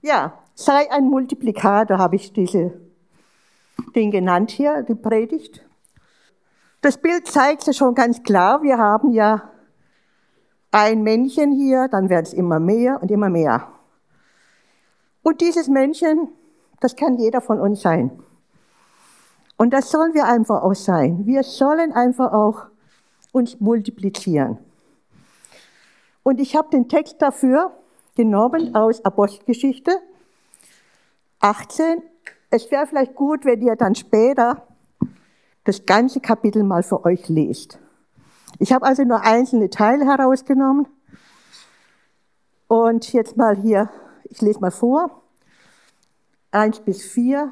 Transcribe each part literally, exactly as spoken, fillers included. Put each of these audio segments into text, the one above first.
Ja, sei ein Multiplikator, habe ich diese, den genannt hier, die Predigt. Das Bild zeigt es schon ganz klar, wir haben ja ein Männchen hier, dann werden es immer mehr und immer mehr. Und dieses Männchen, das kann jeder von uns sein. Und das sollen wir einfach auch sein. Wir sollen einfach auch uns multiplizieren. Und ich habe den Text dafür genommen aus Apostelgeschichte achtzehn. Es wäre vielleicht gut, wenn ihr dann später das ganze Kapitel mal für euch lest. Ich habe also nur einzelne Teile herausgenommen. Und jetzt mal hier, ich lese mal vor. eins bis vier.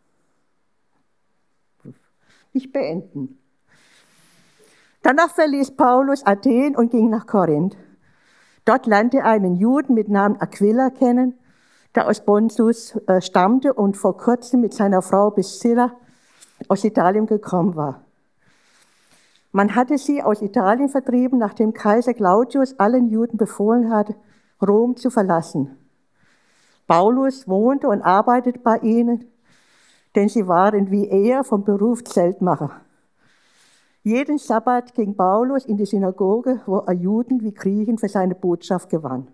Nicht beenden. Danach verließ Paulus Athen und ging nach Korinth. Dort lernte er einen Juden mit Namen Aquila kennen, der aus Pontus äh, stammte und vor kurzem mit seiner Frau Priscilla aus Italien gekommen war. Man hatte sie aus Italien vertrieben, nachdem Kaiser Claudius allen Juden befohlen hatte, Rom zu verlassen. Paulus wohnte und arbeitete bei ihnen, denn sie waren wie er vom Beruf Zeltmacher. Jeden Sabbat ging Paulus in die Synagoge, wo er Juden wie Griechen für seine Botschaft gewann.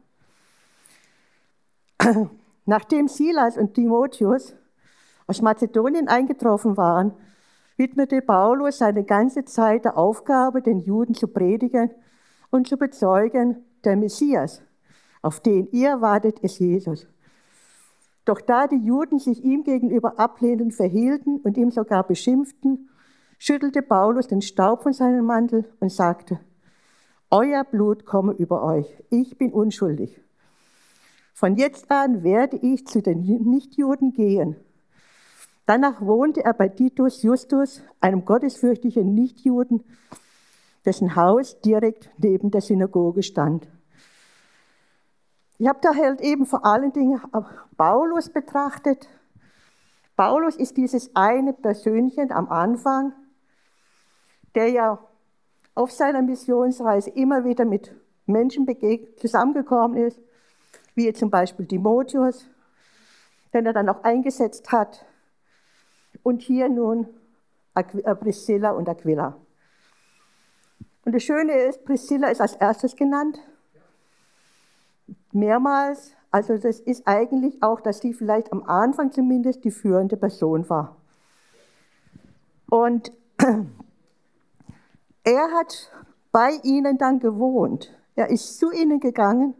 Nachdem Silas und Timotheus aus Mazedonien eingetroffen waren, widmete Paulus seine ganze Zeit der Aufgabe, den Juden zu predigen und zu bezeugen, der Messias, auf den ihr wartet, ist Jesus. Doch da die Juden sich ihm gegenüber ablehnend verhielten und ihm sogar beschimpften, schüttelte Paulus den Staub von seinem Mantel und sagte, euer Blut komme über euch, ich bin unschuldig. Von jetzt an werde ich zu den Nichtjuden gehen. Danach wohnte er bei Titus Justus, einem gottesfürchtigen Nichtjuden, dessen Haus direkt neben der Synagoge stand. Ich habe da halt eben vor allen Dingen Paulus betrachtet. Paulus ist dieses eine Persönchen am Anfang, der ja auf seiner Missionsreise immer wieder mit Menschen begegnet, zusammengekommen ist, wie zum Beispiel Timotheus, den er dann auch eingesetzt hat. Und hier nun Priscilla und Aquila. Und das Schöne ist, Priscilla ist als erstes genannt, mehrmals. Also das ist eigentlich auch, dass sie vielleicht am Anfang zumindest die führende Person war. Und er hat bei ihnen dann gewohnt. Er ist zu ihnen gegangen.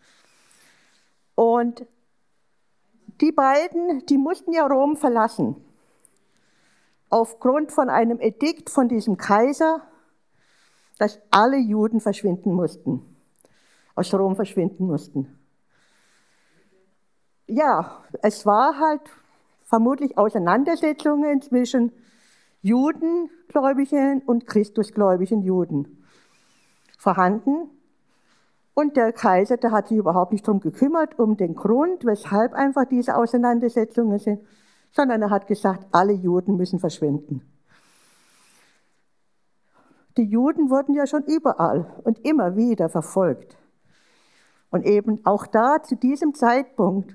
Und die beiden, die mussten ja Rom verlassen. Aufgrund von einem Edikt von diesem Kaiser, dass alle Juden verschwinden mussten, aus Rom verschwinden mussten. Ja, es war halt vermutlich Auseinandersetzungen zwischen Judengläubigen und Christusgläubigen Juden vorhanden. Und der Kaiser, der hat sich überhaupt nicht darum gekümmert, um den Grund, weshalb einfach diese Auseinandersetzungen sind, sondern er hat gesagt, alle Juden müssen verschwinden. Die Juden wurden ja schon überall und immer wieder verfolgt. Und eben auch da zu diesem Zeitpunkt.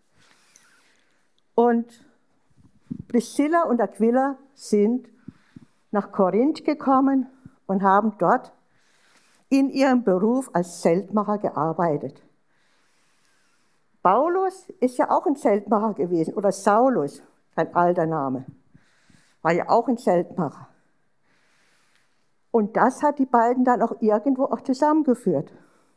Und Priscilla und Aquila sind nach Korinth gekommen und haben dort in ihrem Beruf als Zeltmacher gearbeitet. Paulus ist ja auch ein Zeltmacher gewesen, oder Saulus, sein alter Name, war ja auch ein Zeltmacher. Und das hat die beiden dann auch irgendwo auch zusammengeführt.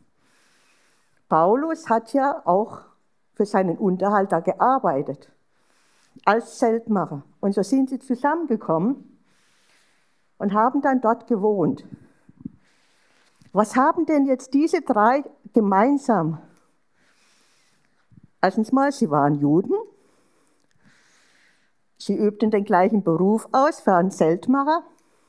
Paulus hat ja auch für seinen Unterhalt da gearbeitet, als Zeltmacher. Und so sind sie zusammengekommen und haben dann dort gewohnt. Was haben denn jetzt diese drei gemeinsam? Erstens mal, sie waren Juden. Sie übten den gleichen Beruf aus, waren Zeltmacher.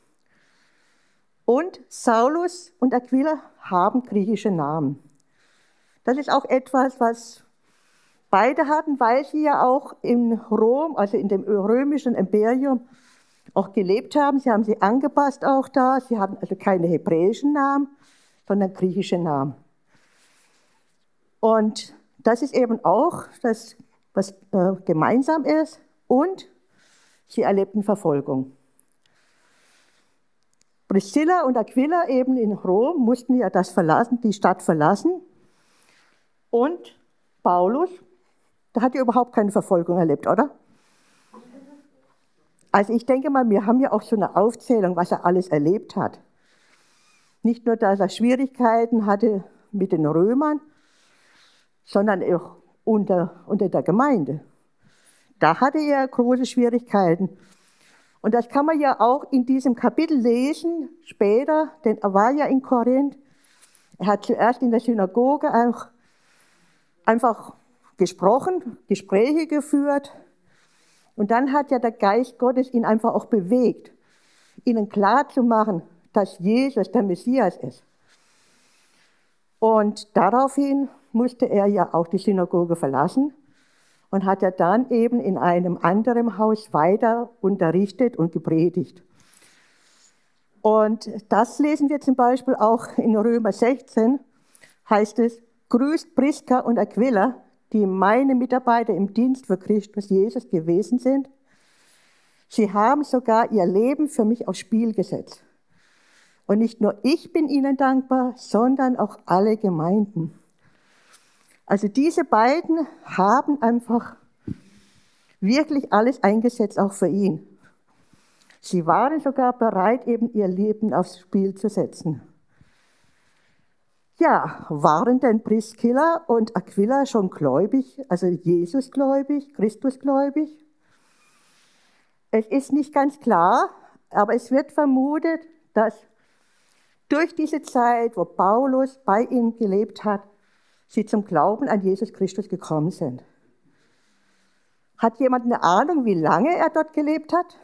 Und Saulus und Aquila haben griechische Namen. Das ist auch etwas, was beide hatten, weil sie ja auch in Rom, also in dem römischen Imperium, auch gelebt haben. Sie haben sie angepasst auch da. Sie hatten also keine hebräischen Namen, sondern griechische Namen. Und das ist eben auch das was äh, gemeinsam ist, und sie erlebten Verfolgung. Priscilla und Aquila eben in Rom mussten ja das verlassen, die Stadt verlassen. Und Paulus, der hat ja überhaupt keine Verfolgung erlebt, oder? Also ich denke mal, wir haben ja auch so eine Aufzählung, was er alles erlebt hat. Nicht nur, dass er Schwierigkeiten hatte mit den Römern, sondern auch unter, unter der Gemeinde. Da hatte er große Schwierigkeiten. Und das kann man ja auch in diesem Kapitel lesen, später, denn er war ja in Korinth. Er hat zuerst in der Synagoge auch einfach gesprochen, Gespräche geführt. Und dann hat ja der Geist Gottes ihn einfach auch bewegt, ihnen klarzumachen, dass Jesus der Messias ist. Und daraufhin musste er ja auch die Synagoge verlassen und hat er dann eben in einem anderen Haus weiter unterrichtet und gepredigt. Und das lesen wir zum Beispiel auch in Römer sechzehn, heißt es, grüßt Priska und Aquila, die meine Mitarbeiter im Dienst für Christus Jesus gewesen sind. Sie haben sogar ihr Leben für mich aufs Spiel gesetzt. Und nicht nur ich bin ihnen dankbar, sondern auch alle Gemeinden. Also diese beiden haben einfach wirklich alles eingesetzt, auch für ihn. Sie waren sogar bereit, eben ihr Leben aufs Spiel zu setzen. Ja, waren denn Priscilla und Aquila schon gläubig, also Jesusgläubig, Christusgläubig? Es ist nicht ganz klar, aber es wird vermutet, dass durch diese Zeit, wo Paulus bei ihnen gelebt hat, sie zum Glauben an Jesus Christus gekommen sind. Hat jemand eine Ahnung, wie lange er dort gelebt hat?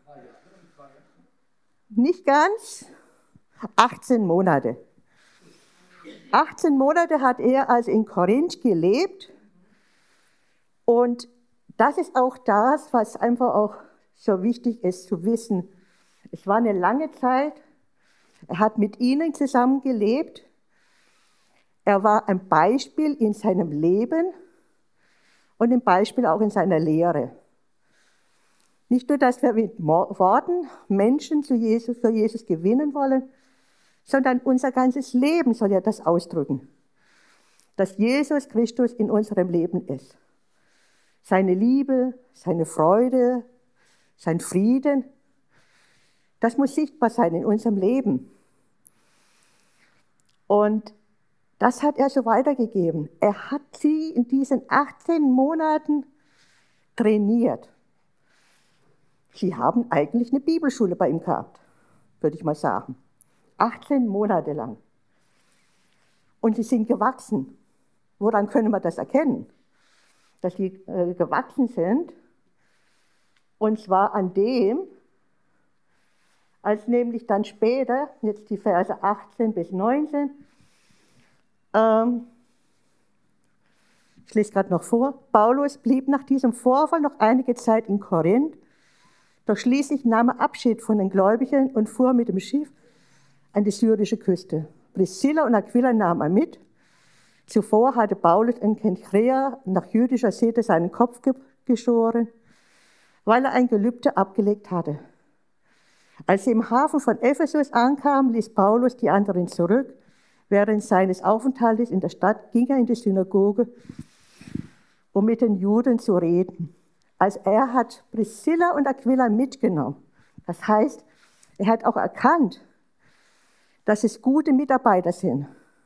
Nicht ganz. achtzehn Monate. achtzehn Monate hat er also in Korinth gelebt. Und das ist auch das, was einfach auch so wichtig ist zu wissen. Es war eine lange Zeit. Er hat mit ihnen zusammen gelebt. Er war ein Beispiel in seinem Leben und ein Beispiel auch in seiner Lehre. Nicht nur, dass wir mit Worten Menschen zu Jesus, für Jesus gewinnen wollen, sondern unser ganzes Leben soll ja das ausdrücken, dass Jesus Christus in unserem Leben ist. Seine Liebe, seine Freude, sein Frieden, das muss sichtbar sein in unserem Leben. Und das hat er so weitergegeben. Er hat sie in diesen achtzehn Monaten trainiert. Sie haben eigentlich eine Bibelschule bei ihm gehabt, würde ich mal sagen. achtzehn Monate lang. Und sie sind gewachsen. Woran können wir das erkennen? Dass sie äh, gewachsen sind. Und zwar an dem, als nämlich dann später, jetzt die Verse achtzehn bis neunzehn, ähm, ich lese gerade noch vor, Paulus blieb nach diesem Vorfall noch einige Zeit in Korinth, doch schließlich nahm er Abschied von den Gläubigen und fuhr mit dem Schiff an die syrische Küste. Priscilla und Aquila nahm er mit. Zuvor hatte Paulus in Kenchrea nach jüdischer Sitte seinen Kopf geschoren, weil er ein Gelübde abgelegt hatte. Als sie im Hafen von Ephesus ankamen, ließ Paulus die anderen zurück. Während seines Aufenthaltes in der Stadt ging er in die Synagoge, um mit den Juden zu reden. Also er hat Priscilla und Aquila mitgenommen. Das heißt, er hat auch erkannt, dass es gute Mitarbeiter sind.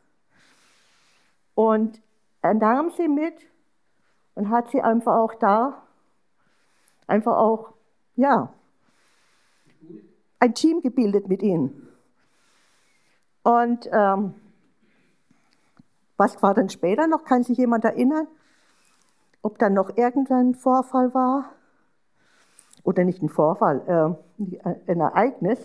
Und er nahm sie mit und hat sie einfach auch da, einfach auch, ja, ein Team gebildet mit ihnen. Und ähm, was war dann später noch? Kann sich jemand erinnern, ob dann noch irgendein Vorfall war? Oder nicht ein Vorfall, äh, ein Ereignis?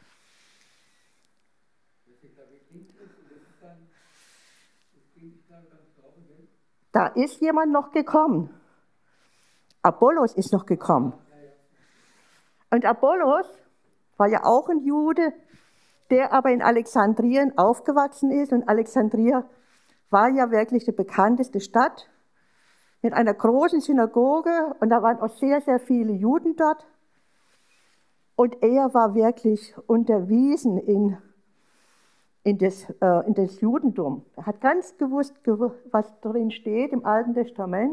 Da ist jemand noch gekommen. Apollos ist noch gekommen. Und Apollos war ja auch ein Jude, der aber in Alexandrien aufgewachsen ist. Und Alexandria war ja wirklich die bekannteste Stadt mit einer großen Synagoge und da waren auch sehr, sehr viele Juden dort. Und er war wirklich unterwiesen in, in, das, äh, in das Judentum. Er hat ganz gewusst, was drin steht im Alten Testament.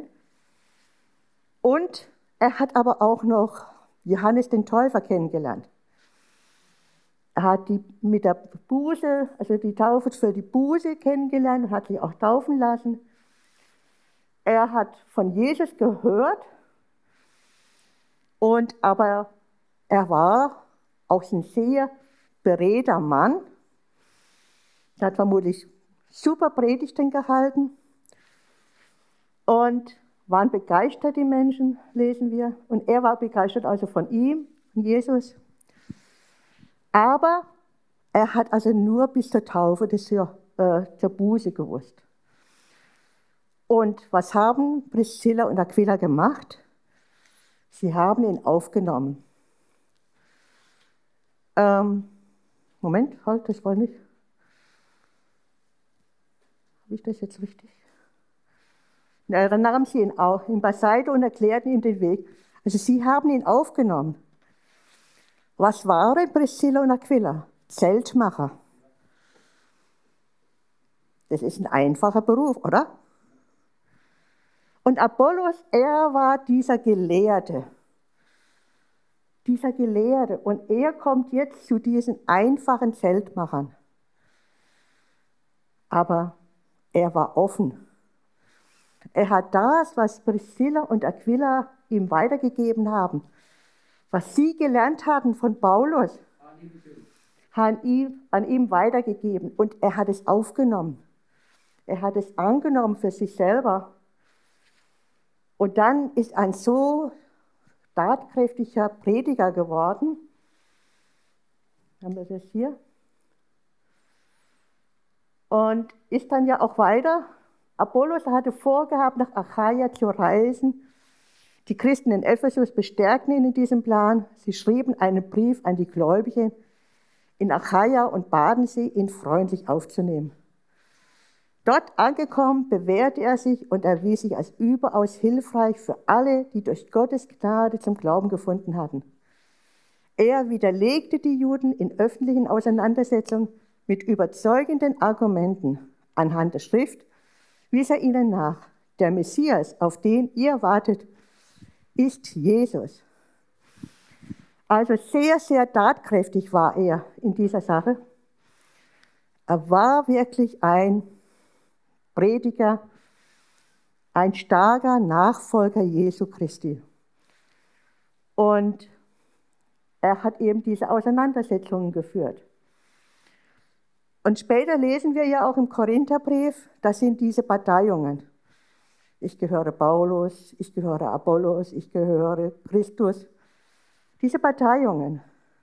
Und er hat aber auch noch Johannes den Täufer kennengelernt. Er hat die mit der Buße, also die Taufe für die Buße kennengelernt und hat sich auch taufen lassen. Er hat von Jesus gehört, und aber er war auch ein sehr beredter Mann. Er hat vermutlich super Predigten gehalten und waren begeistert, die Menschen, lesen wir. Und er war begeistert also von ihm, von Jesus. Aber er hat also nur bis zur Taufe des, äh, zur Buße gewusst. Und was haben Priscilla und Aquila gemacht? Sie haben ihn aufgenommen. Ähm, Moment, halt, das war nicht. Habe ich das jetzt richtig? Na, dann nahmen sie ihn auch ihn beiseite und erklärten ihm den Weg. Also sie haben ihn aufgenommen. Was waren Priscilla und Aquila? Zeltmacher. Das ist ein einfacher Beruf, oder? Und Apollos, er war dieser Gelehrte. Dieser Gelehrte. Und er kommt jetzt zu diesen einfachen Zeltmachern. Aber er war offen. Er hat das, was Priscilla und Aquila ihm weitergegeben haben, was sie gelernt hatten von Paulus, an ihm, an ihm weitergegeben. Und er hat es aufgenommen. Er hat es angenommen für sich selber. Und dann ist ein so tatkräftiger Prediger geworden. Haben wir das hier? Und ist dann ja auch weiter. Apollos hatte vorgehabt, nach Achaia zu reisen. Die Christen in Ephesus bestärkten ihn in diesem Plan. Sie schrieben einen Brief an die Gläubigen in Achaia und baten sie, ihn freundlich aufzunehmen. Dort angekommen, bewährte er sich und erwies sich als überaus hilfreich für alle, die durch Gottes Gnade zum Glauben gefunden hatten. Er widerlegte die Juden in öffentlichen Auseinandersetzungen mit überzeugenden Argumenten. Anhand der Schrift wies er ihnen nach: Der Messias, auf den ihr wartet, ist Jesus. Also sehr, sehr tatkräftig war er in dieser Sache. Er war wirklich ein Prediger, ein starker Nachfolger Jesu Christi. Und er hat eben diese Auseinandersetzungen geführt. Und später lesen wir ja auch im Korintherbrief, das sind diese Bataillungen. Ich gehöre Paulus, ich gehöre Apollos, ich gehöre Christus. Diese Bataillungen.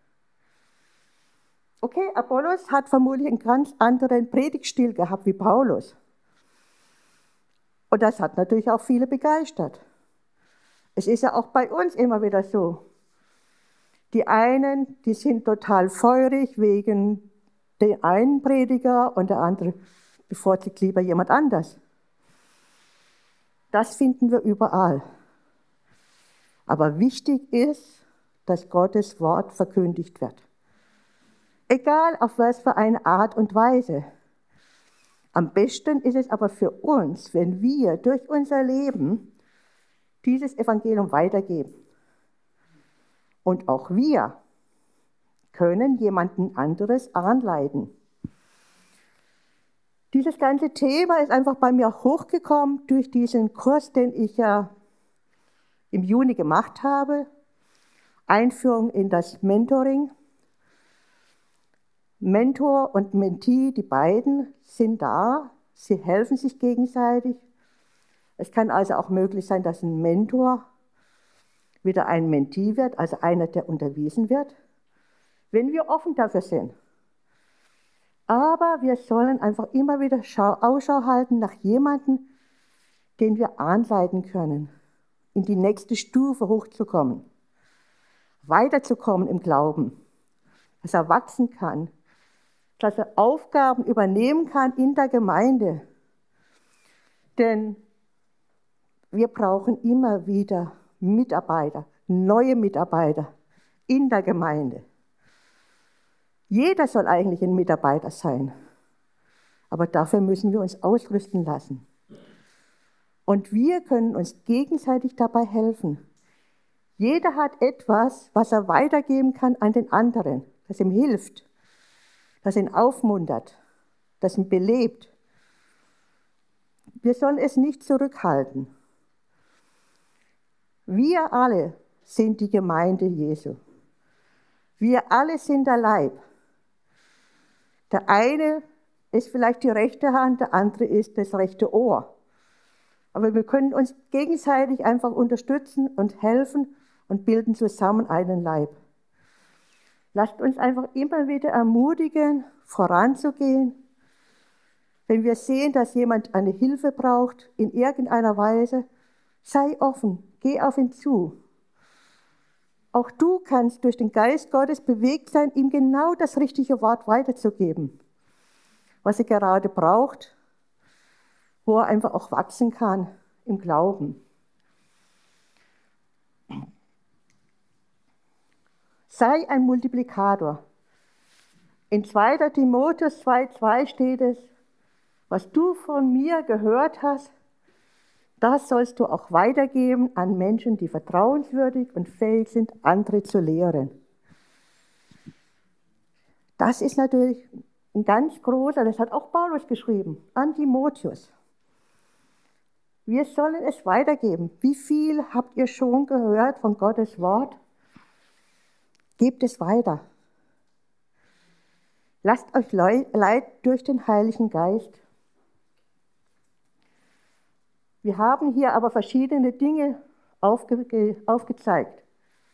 Okay, Apollos hat vermutlich einen ganz anderen Predigtstil gehabt wie Paulus. Und das hat natürlich auch viele begeistert. Es ist ja auch bei uns immer wieder so. Die einen, die sind total feurig wegen dem einen Prediger und der andere bevorzugt lieber jemand anders. Das finden wir überall. Aber wichtig ist, dass Gottes Wort verkündigt wird. Egal auf was für eine Art und Weise. Am besten ist es aber für uns, wenn wir durch unser Leben dieses Evangelium weitergeben. Und auch wir können jemanden anderes anleiten. Dieses ganze Thema ist einfach bei mir hochgekommen durch diesen Kurs, den ich ja im Juni gemacht habe. Einführung in das Mentoring. Mentor und Mentee, die beiden sind da, sie helfen sich gegenseitig. Es kann also auch möglich sein, dass ein Mentor wieder ein Mentee wird, also einer, der unterwiesen wird, wenn wir offen dafür sind. Aber wir sollen einfach immer wieder Ausschau halten nach jemandem, den wir anleiten können, in die nächste Stufe hochzukommen, weiterzukommen im Glauben, dass er wachsen kann, dass er Aufgaben übernehmen kann in der Gemeinde. Denn wir brauchen immer wieder Mitarbeiter, neue Mitarbeiter in der Gemeinde. Jeder soll eigentlich ein Mitarbeiter sein, aber dafür müssen wir uns ausrüsten lassen. Und wir können uns gegenseitig dabei helfen. Jeder hat etwas, was er weitergeben kann an den anderen, das ihm hilft, das ihn aufmuntert, das ihn belebt. Wir sollen es nicht zurückhalten. Wir alle sind die Gemeinde Jesu. Wir alle sind der Leib. Der eine ist vielleicht die rechte Hand, der andere ist das rechte Ohr. Aber wir können uns gegenseitig einfach unterstützen und helfen und bilden zusammen einen Leib. Lasst uns einfach immer wieder ermutigen, voranzugehen. Wenn wir sehen, dass jemand eine Hilfe braucht, in irgendeiner Weise, sei offen, geh auf ihn zu. Auch du kannst durch den Geist Gottes bewegt sein, ihm genau das richtige Wort weiterzugeben, was er gerade braucht, wo er einfach auch wachsen kann im Glauben. Sei ein Multiplikator. In zweiter Timotheus zwei Komma zwei steht es, was du von mir gehört hast, das sollst du auch weitergeben an Menschen, die vertrauenswürdig und fähig sind, andere zu lehren. Das ist natürlich ein ganz großer, das hat auch Paulus geschrieben, an Timotheus. Wir sollen es weitergeben. Wie viel habt ihr schon gehört von Gottes Wort? Gebt es weiter. Lasst euch leiten durch den Heiligen Geist. Wir haben hier aber verschiedene Dinge aufge- aufgezeigt.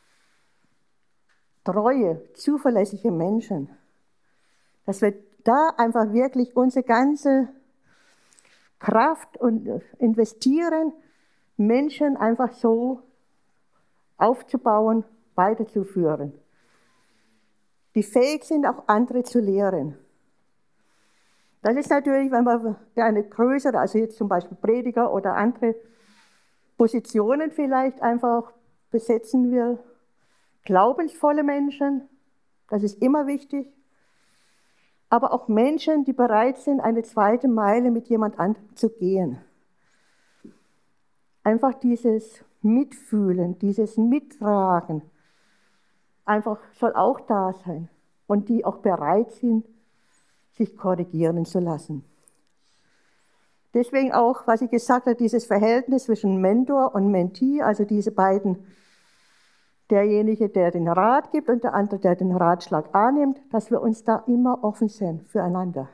Treue, zuverlässige Menschen. Dass wir da einfach wirklich unsere ganze Kraft und investieren, Menschen einfach so aufzubauen, weiterzuführen. Die fähig sind, auch andere zu lehren. Das ist natürlich, wenn wir eine größere, also jetzt zum Beispiel Prediger oder andere Positionen vielleicht einfach besetzen wir, glaubensvolle Menschen, das ist immer wichtig, aber auch Menschen, die bereit sind, eine zweite Meile mit jemand anderem zu gehen. Einfach dieses Mitfühlen, dieses Mittragen, einfach soll auch da sein und die auch bereit sind, sich korrigieren zu lassen. Deswegen auch, was ich gesagt habe, dieses Verhältnis zwischen Mentor und Mentee, also diese beiden, derjenige, der den Rat gibt und der andere, der den Ratschlag annimmt, dass wir uns da immer offen sind füreinander.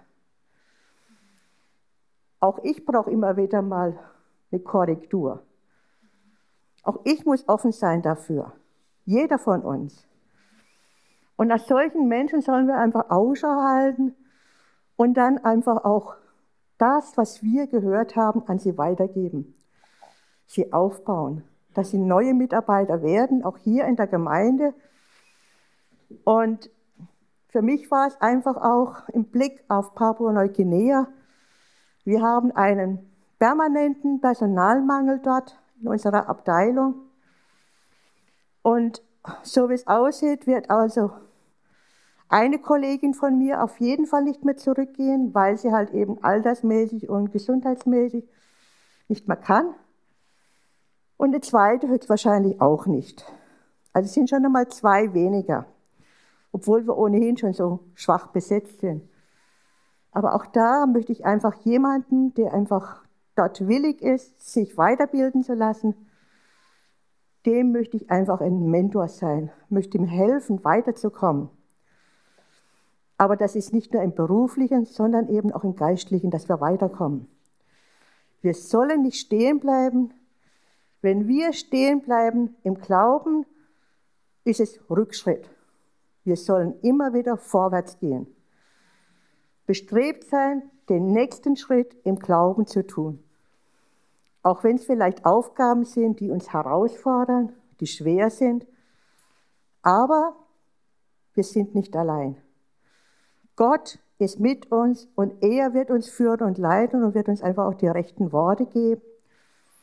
Auch ich brauche immer wieder mal eine Korrektur. Auch ich muss offen sein dafür. Jeder von uns. Und nach solchen Menschen sollen wir einfach Ausschau halten und dann einfach auch das, was wir gehört haben, an sie weitergeben. Sie aufbauen, dass sie neue Mitarbeiter werden, auch hier in der Gemeinde. Und für mich war es einfach auch im Blick auf Papua-Neuguinea. Wir haben einen permanenten Personalmangel dort in unserer Abteilung. Und so wie es aussieht, wird also eine Kollegin von mir auf jeden Fall nicht mehr zurückgehen, weil sie halt eben altersmäßig und gesundheitsmäßig nicht mehr kann. Und eine zweite höchstwahrscheinlich auch nicht. Also es sind schon einmal zwei weniger, obwohl wir ohnehin schon so schwach besetzt sind. Aber auch da möchte ich einfach jemanden, der einfach dort willig ist, sich weiterbilden zu lassen, dem möchte ich einfach ein Mentor sein, möchte ihm helfen, weiterzukommen. Aber das ist nicht nur im Beruflichen, sondern eben auch im Geistlichen, dass wir weiterkommen. Wir sollen nicht stehen bleiben. Wenn wir stehen bleiben im Glauben, ist es Rückschritt. Wir sollen immer wieder vorwärts gehen. Bestrebt sein, den nächsten Schritt im Glauben zu tun. Auch wenn es vielleicht Aufgaben sind, die uns herausfordern, die schwer sind. Aber wir sind nicht allein. Gott ist mit uns und er wird uns führen und leiten und wird uns einfach auch die rechten Worte geben.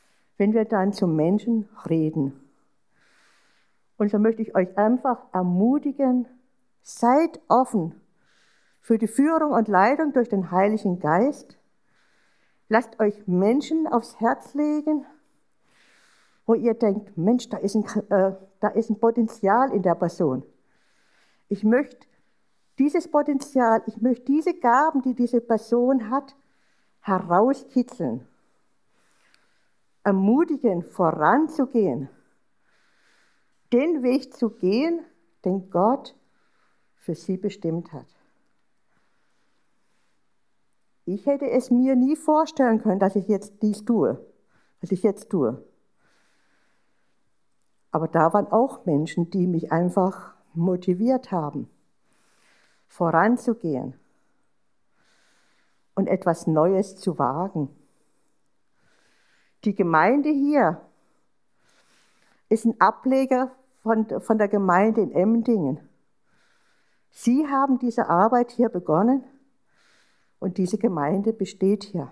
wenn wir dann zu Menschen reden. Und so möchte ich euch einfach ermutigen, seid offen für die Führung und Leitung durch den Heiligen Geist. Lasst euch Menschen aufs Herz legen, wo ihr denkt, Mensch, da ist ein, äh, da ist ein Potenzial in der Person. Ich möchte dieses Potenzial, ich möchte diese Gaben, die diese Person hat, herauskitzeln. Ermutigen, voranzugehen. Den Weg zu gehen, den Gott für sie bestimmt hat. Ich hätte es mir nie vorstellen können, dass ich jetzt dies tue, was ich jetzt tue. Aber da waren auch Menschen, die mich einfach motiviert haben, voranzugehen und etwas Neues zu wagen. Die Gemeinde hier ist ein Ableger von, von der Gemeinde in Emmendingen. Sie haben diese Arbeit hier begonnen und diese Gemeinde besteht hier.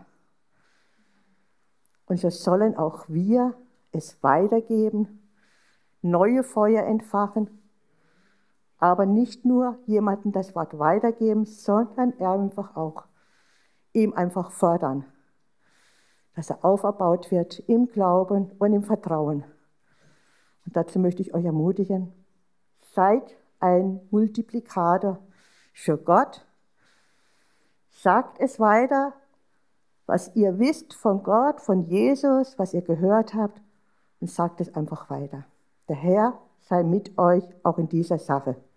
Und so sollen auch wir es weitergeben, neue Feuer entfachen, aber nicht nur jemandem das Wort weitergeben, sondern einfach auch ihm einfach fördern, dass er auferbaut wird im Glauben und im Vertrauen. Und dazu möchte ich euch ermutigen, seid ein Multiplikator für Gott. Sagt es weiter, was ihr wisst von Gott, von Jesus, was ihr gehört habt, und sagt es einfach weiter. Der Herr sei mit euch auch in dieser Sache.